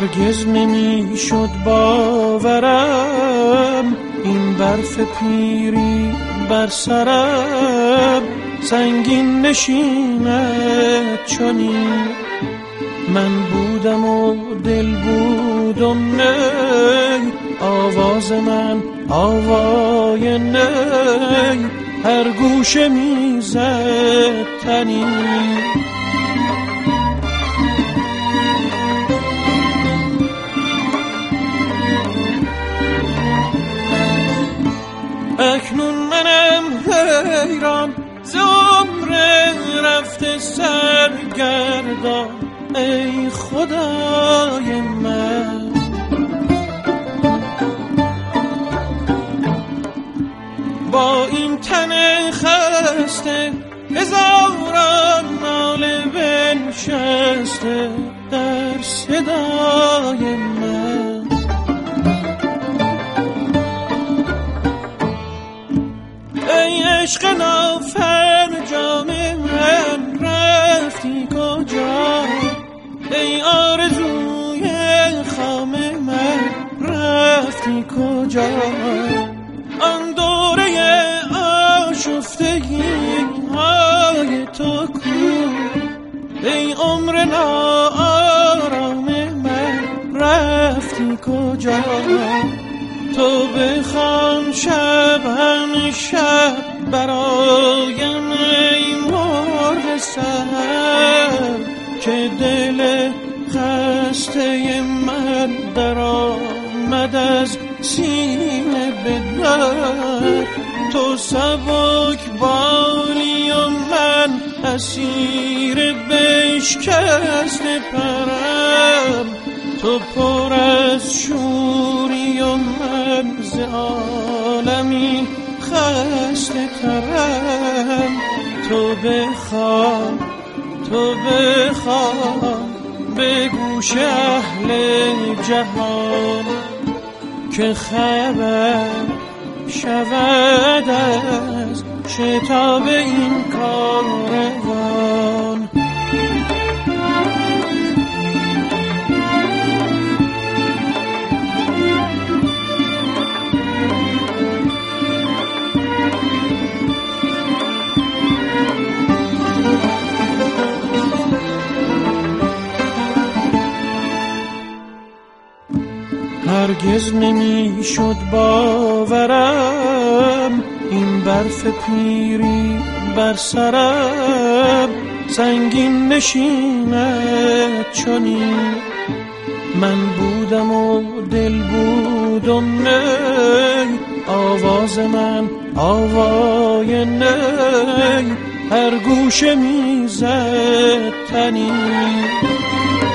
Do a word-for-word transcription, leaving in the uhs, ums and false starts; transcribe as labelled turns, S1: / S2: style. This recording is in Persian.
S1: هرگز نمی شد باورم این برف پیری بر سرم سنگین نشیند چنین. من بودم و دل بود و نی، آواز من آوای نی، هر گوشه میزد تنین. اکنون منم حیران ز عمر رفته سرگردان، ای خدای من با این تن خسته هزاران ناله بنشسته در صدای من. ای عشق نافرجام من رفتی کجا، ای آرزوی خام من رفتی کجا، آن دوره آشفتگی های تو کو، ای عمر ناآرام من رفتی کجا. تو بخوان شب هم شب برایم ای مرغ سحر، که دل خسته من در آمد از سینه به در. تو سبک بالی و من اسیر بشکست پرم، تو پر از شوری و من ز عالمی خسته ترم. تو بخواه تو بخواه به گوش اهل جهان، که خبر شود از شتاب این کاروان. هرگز نمی شد باورم این برف پیری بر سرم سنگین نشیند چنین. من بودم و دل بود و نی، آواز من آوای نی، هر گوشه میزد تنین.